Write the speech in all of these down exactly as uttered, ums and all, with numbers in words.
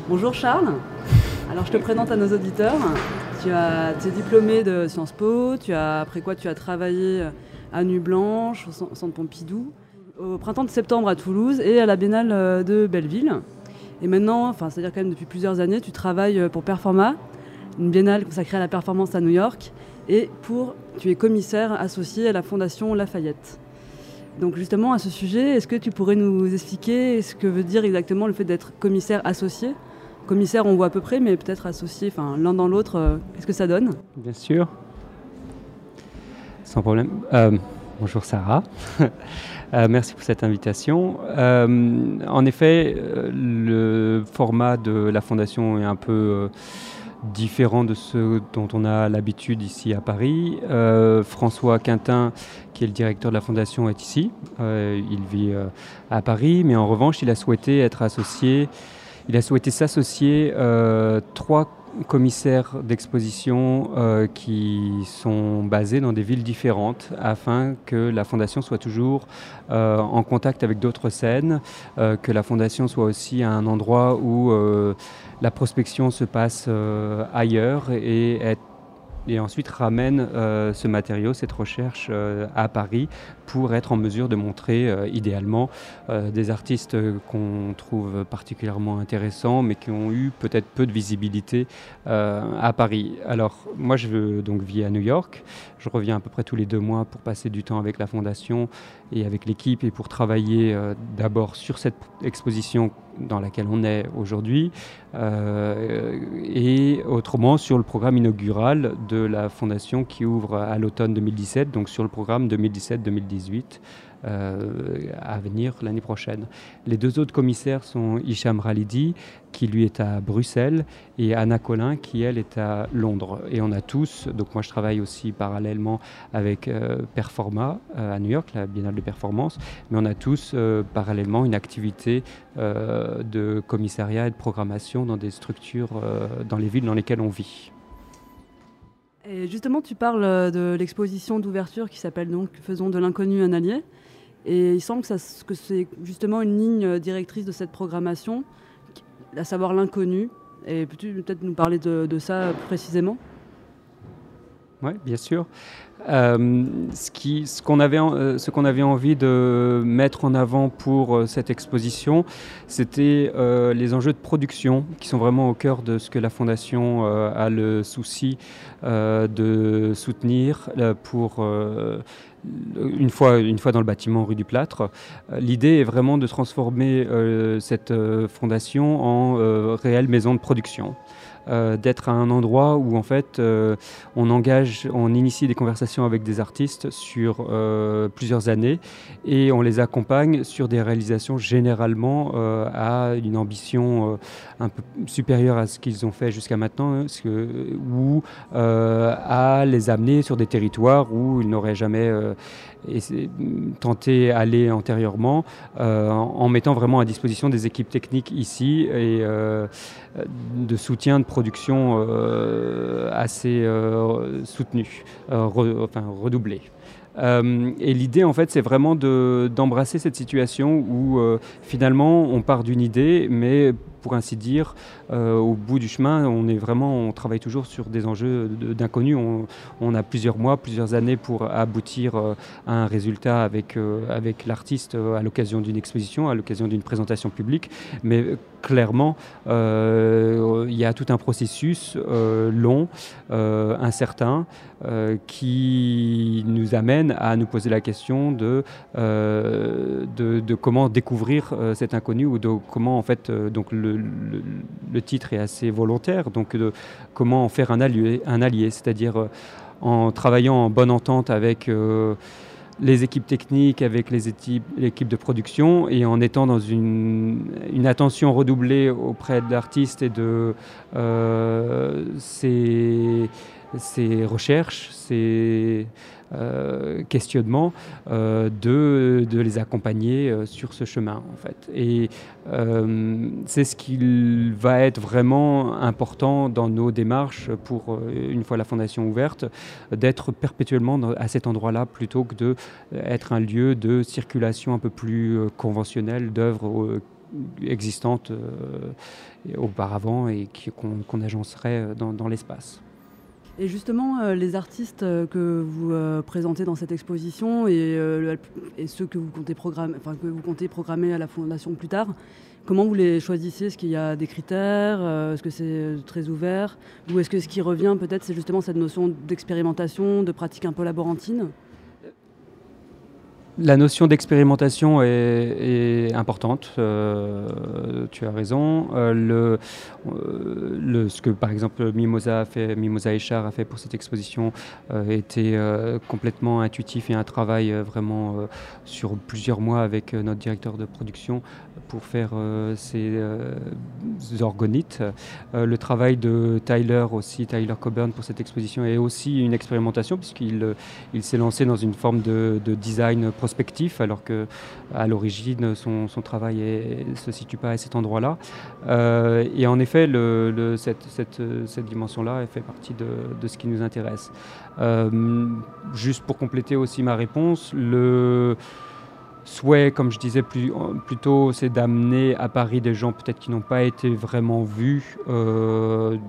Bonjour Charles, alors je te présente à nos auditeurs. Tu as, tu es diplômé de Sciences Po, tu as, après quoi tu as travaillé à Nuit Blanche, au Centre Pompidou, au Printemps de Septembre à Toulouse et à la Biennale de Belleville. Et maintenant, enfin, c'est-à-dire quand même depuis plusieurs années, tu travailles pour Performa, une biennale consacrée à la performance à New York, et pour, tu es commissaire associé à la Fondation Lafayette. Donc justement, à ce sujet, est-ce que tu pourrais nous expliquer ce que veut dire exactement le fait d'être commissaire associé ? Commissaire, on voit à peu près, mais peut-être associé, enfin l'un dans l'autre, euh, qu'est-ce que ça donne ? Bien sûr, sans problème. Euh, bonjour Sarah, euh, merci pour cette invitation. Euh, en effet, euh, le format de la Fondation est un peu euh, différent de ce dont on a l'habitude ici à Paris. Euh, François Quintin, qui est le directeur de la Fondation, est ici. Euh, il vit euh, à Paris, mais en revanche, il a souhaité être associé. Il a souhaité s'associer euh, trois commissaires d'exposition euh, qui sont basés dans des villes différentes afin que la Fondation soit toujours euh, en contact avec d'autres scènes, euh, que la Fondation soit aussi à un endroit où euh, la prospection se passe euh, ailleurs et est et ensuite ramène euh, ce matériau, cette recherche euh, à Paris pour être en mesure de montrer euh, idéalement euh, des artistes qu'on trouve particulièrement intéressants mais qui ont eu peut-être peu de visibilité euh, à Paris. Alors moi je donc vis à New York, je reviens à peu près tous les deux mois pour passer du temps avec la Fondation et avec l'équipe et pour travailler euh, d'abord sur cette exposition dans laquelle on est aujourd'hui euh, et autrement sur le programme inaugural de la Fondation qui ouvre à l'automne deux mille dix-sept, donc sur le programme deux mille dix-sept deux mille dix-huit euh, à venir l'année prochaine. Les deux autres commissaires sont Hicham Ralidi qui lui est à Bruxelles et Anna Collin qui elle est à Londres. Et on a tous, donc moi je travaille aussi parallèlement avec euh, Performa euh, à New York, la Biennale de performance, mais on a tous euh, parallèlement une activité euh, de commissariat et de programmation dans des structures euh, dans les villes dans lesquelles on vit. Et justement, tu parles de l'exposition d'ouverture qui s'appelle donc « Faisons de l'inconnu un allié ». Et il semble que, ça, que c'est justement une ligne directrice de cette programmation, à savoir l'inconnu. Et peux-tu peut-être nous parler de, de ça précisément ? Oui, bien sûr. Euh, ce, qui, ce, qu'on avait, euh, ce qu'on avait envie de mettre en avant pour euh, cette exposition, c'était euh, les enjeux de production qui sont vraiment au cœur de ce que la Fondation euh, a le souci euh, de soutenir euh, pour... Euh, Une fois, une fois dans le bâtiment rue du Plâtre, euh, l'idée est vraiment de transformer euh, cette euh, fondation en euh, réelle maison de production. Euh, d'être à un endroit où en fait euh, on engage, on initie des conversations avec des artistes sur euh, plusieurs années et on les accompagne sur des réalisations généralement euh, à une ambition euh, un peu supérieure à ce qu'ils ont fait jusqu'à maintenant, hein, que, ou euh, à les amener sur des territoires où ils n'auraient jamais euh, tenté d'aller antérieurement, euh, en mettant vraiment à disposition des équipes techniques ici et euh, de soutien de production euh, assez euh, soutenu, euh, re, enfin redoublé. Euh, et l'idée, en fait, c'est vraiment de, d'embrasser cette situation où euh, finalement on part d'une idée, mais pour ainsi dire, euh, au bout du chemin, on est vraiment, on travaille toujours sur des enjeux de, d'inconnus. On, on a plusieurs mois, plusieurs années pour aboutir euh, à un résultat avec, euh, avec l'artiste euh, à l'occasion d'une exposition, à l'occasion d'une présentation publique. Mais euh, clairement, euh, il y a tout un processus euh, long, euh, incertain, euh, qui nous amène à nous poser la question de, euh, de, de comment découvrir euh, cet inconnu ou de comment en fait euh, donc le, le, le titre est assez volontaire, donc de comment en faire un allié, un allié, c'est-à-dire euh, en travaillant en bonne entente avec euh, les équipes techniques, avec les équipes, l'équipe de production et en étant dans une, une attention redoublée auprès de l'artiste et de euh, ses, ses recherches, ses euh, questionnements, euh, de, de les accompagner euh, sur ce chemin en fait. Et euh, c'est ce qui va être vraiment important dans nos démarches pour, euh, une fois la fondation ouverte, d'être perpétuellement dans, à cet endroit-là plutôt que d'être un lieu de circulation un peu plus euh, conventionnelle d'œuvres euh, existantes euh, auparavant et qu'on qu'on agencerait dans, dans l'espace. Et justement, euh, les artistes euh, que vous euh, présentez dans cette exposition et, euh, et ceux que vous, comptez programmer, enfin, que vous comptez programmer à la Fondation plus tard, comment vous les choisissez? Est-ce qu'il y a des critères? euh, Est-ce que c'est très ouvert? Ou est-ce que ce qui revient peut-être, c'est justement cette notion d'expérimentation, de pratique un peu laborantine? La notion d'expérimentation est, est importante, euh, tu as raison. Euh, le, euh, le, ce que par exemple Mimosa a fait, Mimosa Echar a fait pour cette exposition euh, était euh, complètement intuitif et un travail euh, vraiment euh, sur plusieurs mois avec euh, notre directeur de production pour faire euh, ces euh, orgonites. Euh, le travail de Tyler aussi, Tyler Coburn pour cette exposition est aussi une expérimentation puisqu'il il s'est lancé dans une forme de, de design prospectif, alors qu'à l'origine, son, son travail ne se situe pas à cet endroit-là. Euh, et en effet, le, le, cette, cette, cette dimension-là fait partie de, de ce qui nous intéresse. Euh, juste pour compléter aussi ma réponse, le souhait, comme je disais plus, plus tôt, c'est d'amener à Paris des gens peut-être qui n'ont pas été vraiment vus euh,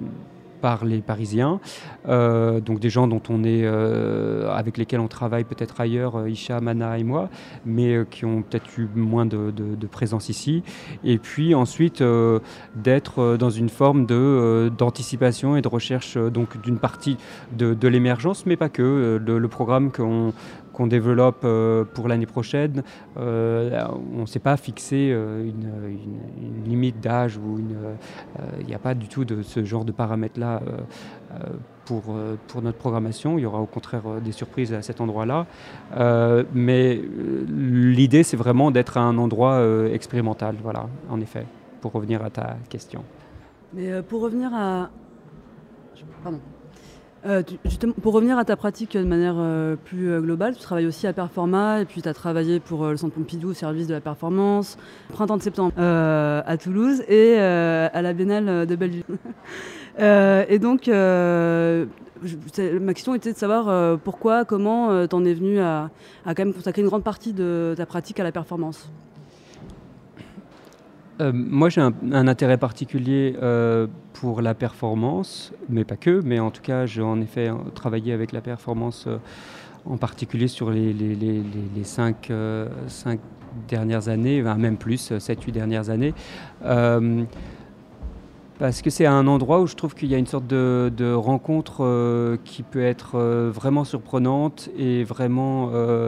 par les Parisiens, euh, donc des gens dont on est, euh, avec lesquels on travaille peut-être ailleurs, euh, Isha, Mana et moi, mais euh, qui ont peut-être eu moins de, de, de présence ici. Et puis ensuite euh, d'être dans une forme de, euh, d'anticipation et de recherche euh, donc d'une partie de, de l'émergence, mais pas que. Le, le programme qu'on qu'on développe euh, pour l'année prochaine, euh, on ne s'est pas fixé euh, une, une, une limite d'âge ou il n'y euh, a pas du tout de ce genre de paramètres-là euh, euh, pour, euh, pour notre programmation. Il y aura au contraire euh, des surprises à cet endroit-là. Euh, mais euh, l'idée, c'est vraiment d'être à un endroit euh, expérimental, voilà, en effet, pour revenir à ta question. Mais euh, pour revenir à... Pardon. Euh, tu, justement, pour revenir à ta pratique de manière euh, plus euh, globale, tu travailles aussi à Performa et puis tu as travaillé pour euh, le Centre Pompidou au service de la performance, Printemps de septembre euh, à Toulouse et euh, à la Biennale de Belleville. euh, et donc, euh, je, ma question était de savoir euh, pourquoi, comment euh, t'en es venu à, à quand même consacrer une grande partie de ta pratique à la performance. Euh, moi, j'ai un, un intérêt particulier euh, pour la performance, mais pas que, mais en tout cas, j'ai en effet travaillé avec la performance, euh, en particulier sur les, les, les, les cinq, euh, cinq dernières années, enfin, même plus, sept huit dernières années. Euh, parce que c'est un endroit où je trouve qu'il y a une sorte de, de rencontre euh, qui peut être euh, vraiment surprenante et vraiment... Euh,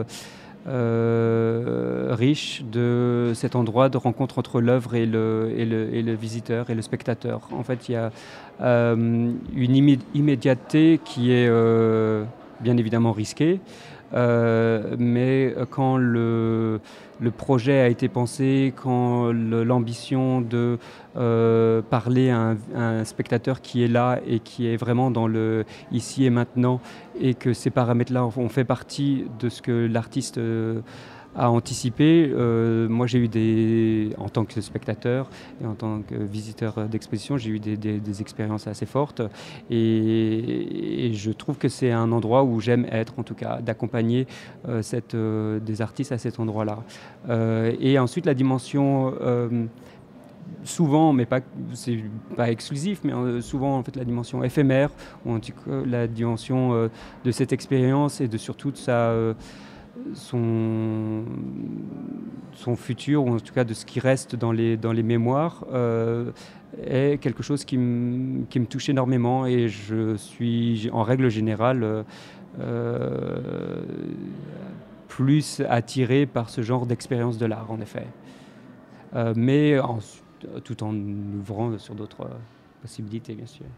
Euh, riche de cet endroit de rencontre entre l'œuvre et le, et, le, et le visiteur et le spectateur. En fait, il y a euh, une imé- immédiateté qui est euh, bien évidemment risquée, euh, mais quand le, le projet a été pensé, quand le, l'ambition de euh, parler à un, à un spectateur qui est là et qui est vraiment dans le ici et maintenant, et que ces paramètres-là ont fait partie de ce que l'artiste euh, a anticipé. Euh, moi, j'ai eu des, en tant que spectateur et en tant que visiteur d'exposition, j'ai eu des, des, des expériences assez fortes. Et, et je trouve que c'est un endroit où j'aime être, en tout cas, d'accompagner euh, cette, euh, des artistes à cet endroit-là. Euh, et ensuite, la dimension... Euh, souvent, mais pas, c'est pas exclusif, mais euh, souvent en fait la dimension éphémère, ou en tout cas la dimension euh, de cette expérience et de surtout de sa, euh, son, son futur, ou en tout cas de ce qui reste dans les, dans les mémoires, euh, est quelque chose qui me qui me touche énormément, et je suis en règle générale euh, euh, plus attiré par ce genre d'expérience de l'art, en effet. Euh, mais en, tout en ouvrant sur d'autres possibilités, bien sûr.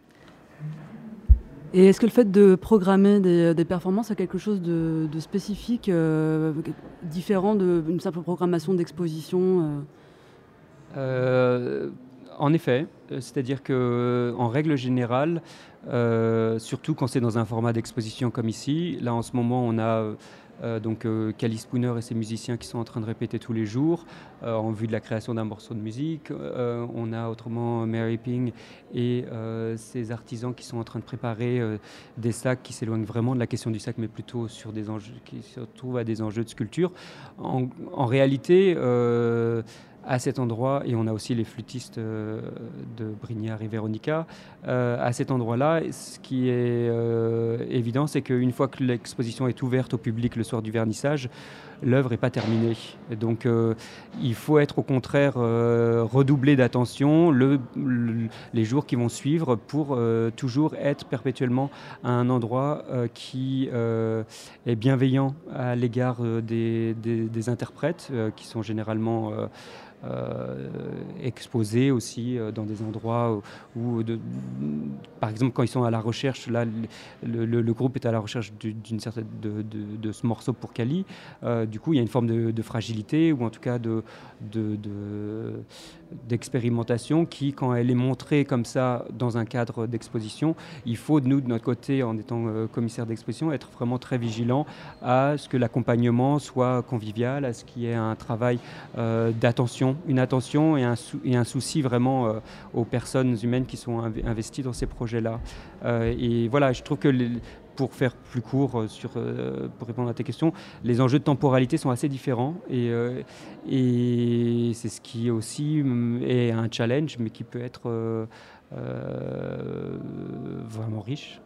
Et est-ce que le fait de programmer des, des performances a quelque chose de, de spécifique, euh, différent d'une simple programmation d'exposition euh Euh, En effet, c'est-à-dire qu'en règle générale, euh, surtout quand c'est dans un format d'exposition comme ici, là en ce moment on a euh, donc euh, Cali Spooner et ses musiciens qui sont en train de répéter tous les jours euh, en vue de la création d'un morceau de musique. Euh, on a autrement Mary Ping et euh, ses artisans qui sont en train de préparer euh, des sacs qui s'éloignent vraiment de la question du sac, mais plutôt sur des enjeux qui se retrouvent à des enjeux de sculpture. En, en réalité, euh, à cet endroit, et on a aussi les flûtistes euh, de Brignard et Véronica, euh, à cet endroit-là, ce qui est euh, évident, c'est qu'une fois que l'exposition est ouverte au public le soir du vernissage, l'œuvre n'est pas terminée. Et donc euh, il faut être au contraire euh, redoubler d'attention le, le, les jours qui vont suivre pour euh, toujours être perpétuellement à un endroit euh, qui euh, est bienveillant à l'égard euh, des, des, des interprètes euh, qui sont généralement euh, Euh, exposés aussi euh, dans des endroits où, où de, par exemple, quand ils sont à la recherche, là, le, le, le groupe est à la recherche d'une certaine de, de, de ce morceau pour Kali. Euh, du coup, il y a une forme de, de fragilité ou en tout cas de, de, de d'expérimentation qui, quand elle est montrée comme ça dans un cadre d'exposition, il faut, nous, de notre côté, en étant euh, commissaire d'exposition, être vraiment très vigilant à ce que l'accompagnement soit convivial, à ce qu'il y ait un travail euh, d'attention, une attention et un, sou- et un souci vraiment euh, aux personnes humaines qui sont inv- investies dans ces projets-là. Euh, et voilà, je trouve que les, pour faire plus court sur, euh, pour répondre à tes questions, les enjeux de temporalité sont assez différents et, euh, et c'est ce qui aussi est un challenge, mais qui peut être euh, euh, vraiment riche.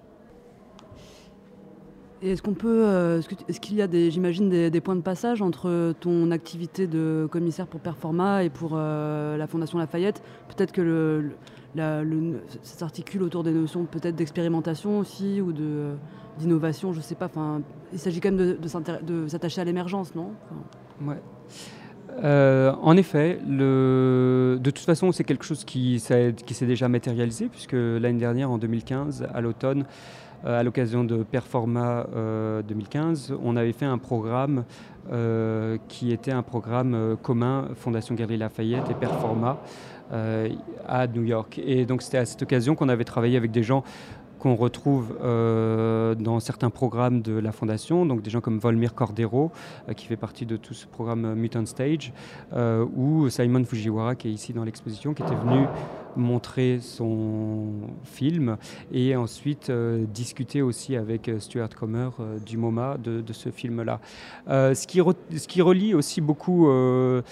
Et est-ce qu'on peut, euh, est-ce, que, est-ce qu'il y a des, j'imagine, des, des points de passage entre ton activité de commissaire pour Performa et pour euh, la Fondation Lafayette? Peut-être que le, le, la, le, ça s'articule autour des notions peut-être d'expérimentation aussi ou de, d'innovation, je ne sais pas. Enfin, il s'agit quand même de, de, de s'attacher à l'émergence, non? Enfin... Ouais. Euh, en effet, le... de toute façon, c'est quelque chose qui, qui s'est déjà matérialisé, puisque l'année dernière, en deux mille quinze, à l'automne, euh, à l'occasion de Performa euh, deux mille quinze, on avait fait un programme euh, qui était un programme euh, commun Fondation Galeries Lafayette et Performa euh, à New York. Et donc, c'était à cette occasion qu'on avait travaillé avec des gens qu'on retrouve euh, dans certains programmes de la Fondation, donc des gens comme Volmir Cordero, euh, qui fait partie de tout ce programme Mutant Stage, euh, ou Simon Fujiwara, qui est ici dans l'exposition, qui était venu montrer son film, et ensuite euh, discuter aussi avec Stuart Comer euh, du MoMA de, de ce film-là. Euh, ce, qui re, ce qui relie aussi beaucoup... Euh,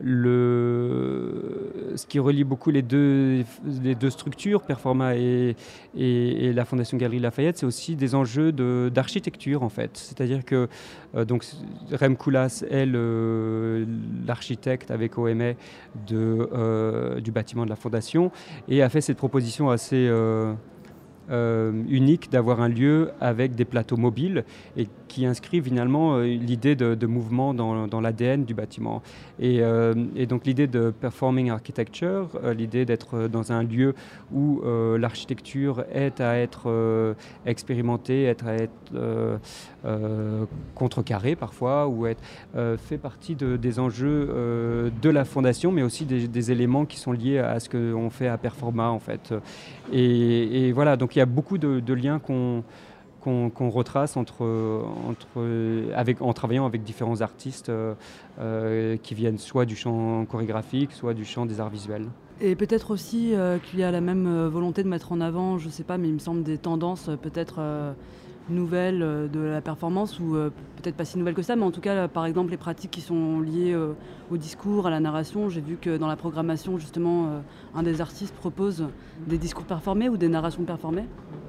Le, ce qui relie beaucoup les deux, les deux structures, Performa et, et, et la Fondation Galeries Lafayette, c'est aussi des enjeux de, d'architecture en fait. C'est-à-dire que euh, donc, Rem Koolhaas est le, l'architecte avec O M A de, euh, du bâtiment de la Fondation et a fait cette proposition assez... Euh, Euh, unique d'avoir un lieu avec des plateaux mobiles et qui inscrit finalement euh, l'idée de, de mouvement dans, dans l'A D N du bâtiment. Et, euh, et donc l'idée de performing architecture, euh, l'idée d'être dans un lieu où euh, l'architecture est à être euh, expérimentée, être à être euh, euh, contrecarrée parfois, ou être, euh, fait partie de, des enjeux euh, de la Fondation, mais aussi des, des éléments qui sont liés à ce qu'on fait à Performa en fait. Et, et voilà, donc il y a beaucoup de, de liens qu'on qu'on qu'on retrace entre, entre, avec, en travaillant avec différents artistes euh, euh, qui viennent soit du champ chorégraphique, soit du champ des arts visuels. Et peut-être aussi euh, qu'il y a la même euh, volonté de mettre en avant, je ne sais pas, mais il me semble des tendances euh, peut-être euh, nouvelles euh, de la performance, ou euh, peut-être pas si nouvelles que ça, mais en tout cas, euh, par exemple, les pratiques qui sont liées euh, au discours, à la narration. J'ai vu que dans la programmation, justement, euh, un des artistes propose des discours performés ou des narrations performées.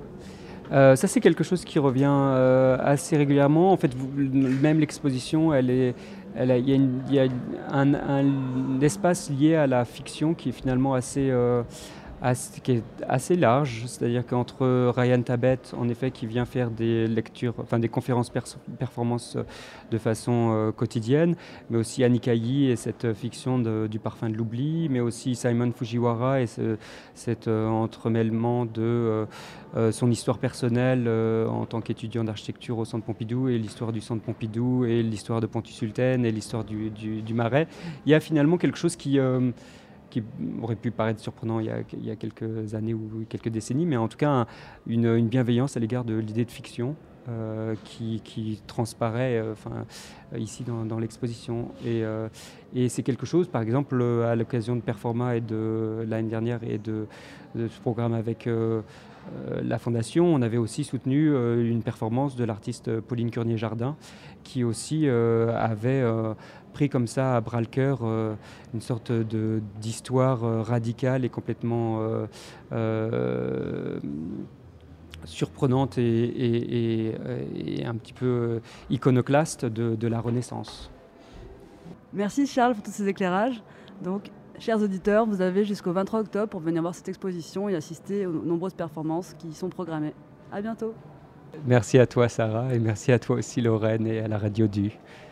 Euh, ça, c'est quelque chose qui revient euh, assez régulièrement. En fait, vous, même l'exposition, elle est, elle a, il y a, une, il y a un, un, un espace lié à la fiction qui est finalement assez, euh, assez, qui est assez large. C'est-à-dire qu'entre Ryan Tabet, en effet, qui vient faire des lectures, enfin des conférences pers- performances de façon euh, quotidienne, mais aussi Annika Yi et cette fiction de, du parfum de l'oubli, mais aussi Simon Fujiwara et ce, cet euh, entremêlement de euh, euh, son histoire personnelle euh, en tant qu'étudiant d'architecture au Centre Pompidou, et l'histoire du Centre Pompidou, et l'histoire de Pontus-Sulten, et l'histoire du, du, du Marais. Il y a finalement quelque chose qui... Euh, qui aurait pu paraître surprenant il y a, il y a quelques années ou quelques décennies, mais en tout cas un, une, une bienveillance à l'égard de l'idée de fiction euh, qui, qui transparaît euh, enfin, ici dans, dans l'exposition. Et, euh, et c'est quelque chose, par exemple, à l'occasion de Performa et de l'année dernière et de, de ce programme avec euh, euh, la Fondation, on avait aussi soutenu euh, une performance de l'artiste Pauline Curnier-Jardin qui aussi euh, avait... Euh, pris comme ça à bras-le-cœur euh, une sorte de, d'histoire euh, radicale et complètement euh, euh, surprenante et, et, et, et un petit peu iconoclaste de, de la Renaissance. Merci Charles pour tous ces éclairages. Donc, chers auditeurs, vous avez jusqu'au vingt-trois octobre pour venir voir cette exposition et assister aux nombreuses performances qui y sont programmées. À bientôt. Merci à toi Sarah et merci à toi aussi Lorraine et à la Radio Du.